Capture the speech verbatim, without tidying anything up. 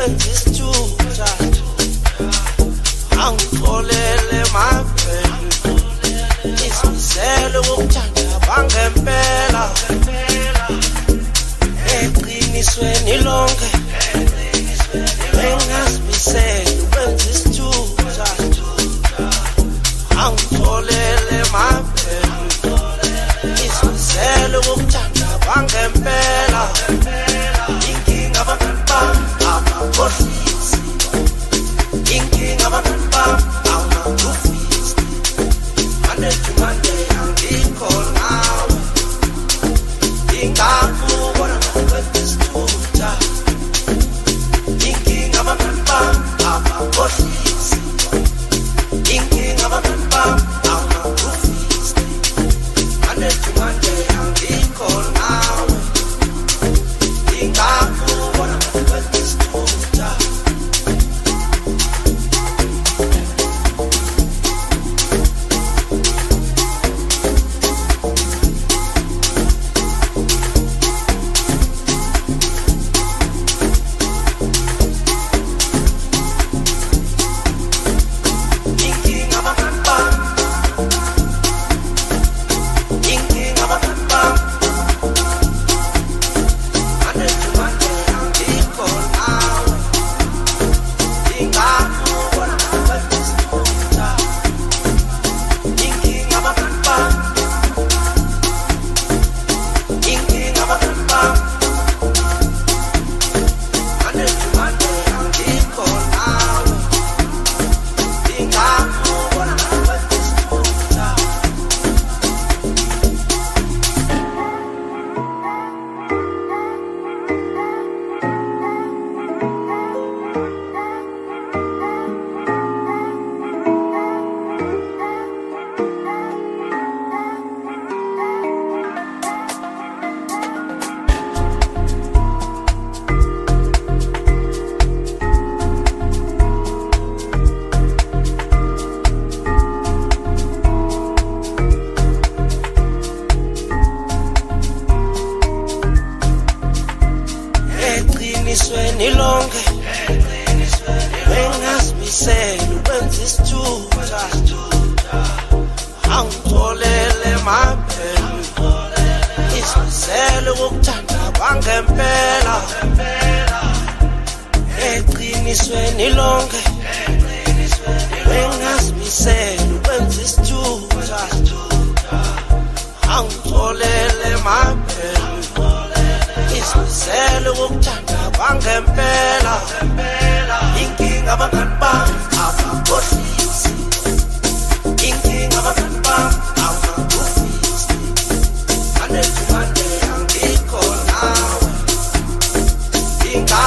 wenza isithutha angitholele mabhelu isizele ukuthanda bangempela eqinisweni lonke bengazimisele wenza isithutha angitholele mabhelu isizele ukuthanda bangempela inkinga abangaba abakhohlisi inkinga abangaba awunakufisi Monday to Monday angikho nawe ingakubona ngokwetisithutha inkinga abangaba abakhohlisi inkinga abangaba awunakufisi Monday to Monday angikho nawe ingakubona ngokwetisithutha eqinisweni lonke bengazimisele wenza isithutha angitholele mabhelu isizele ukuthanda bangempela eqinisweni lonke bengazimisele wenza isithutha angitholele mabhelu isizele ukuthanda bangempela inkinga abangaba abakhohlisi inkinga abangaba awunakufisi Monday to Monday angikho nawe inga